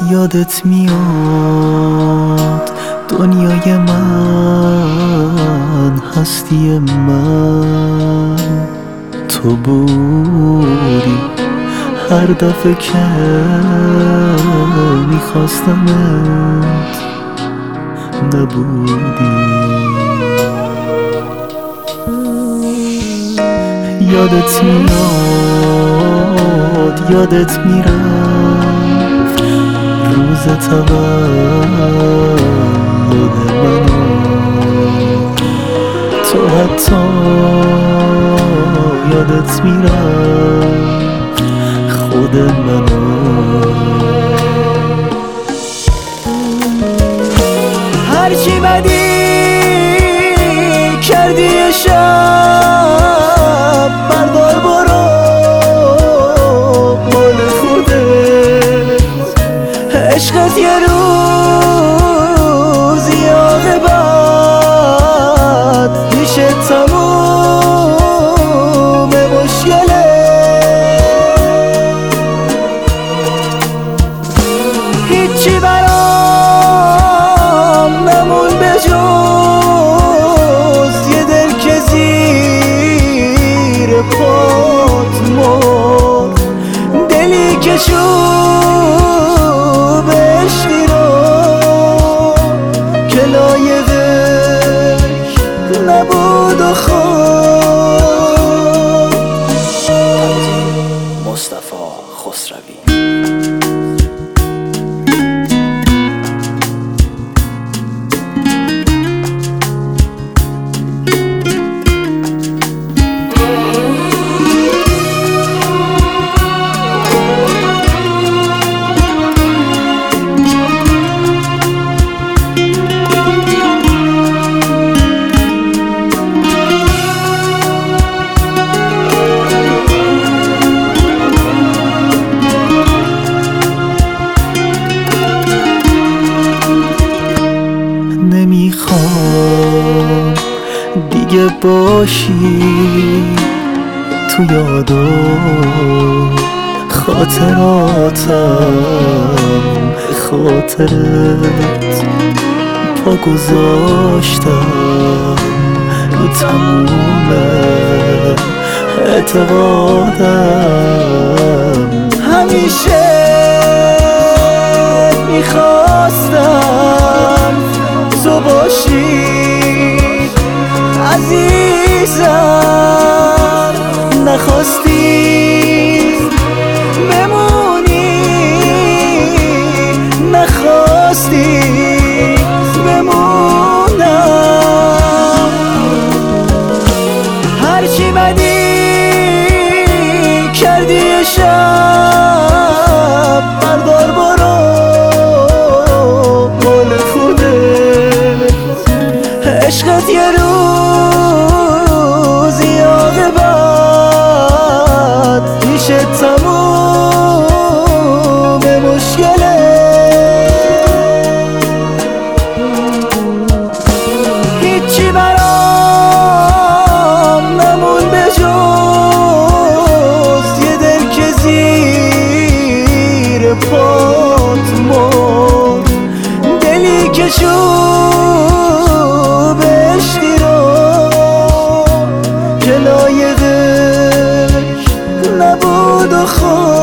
یادت میاد دنیای من، هستی من تو بودی. هر دفعه که میخواستمت نبودی. یادت میاد، یادت میرفت روز تولد منو. تو حتی یادت میرفت خود منو. هرچی بدی کردی شب، بردار برو مال خودت. عشقت یه روزی عاقبت میشه تموم مشکله. هیچی برام نمون به جز یه دل که زیر پات مرد. دلی که شوب عشقی رو که لایقش نبود و خود. مصطفی خسروی. نمیخوام دیگه باشی تو یادا خاطراتم، خاطرت پا گذاشتم رو تموم اعتقادم. همیشه میخواستم تو باشی عزیزم، نخواستی بمونی، نخواستی بمونم. هرچی بدی کردی شب، بردار برو مال خودت. عشقت یه روزی عاقبت میشه تموم مشکله. هیچی برام نمون به جز یه دل که زیر پات مرد. دلی که شوب عشقی رو که لایقش نبود و خود.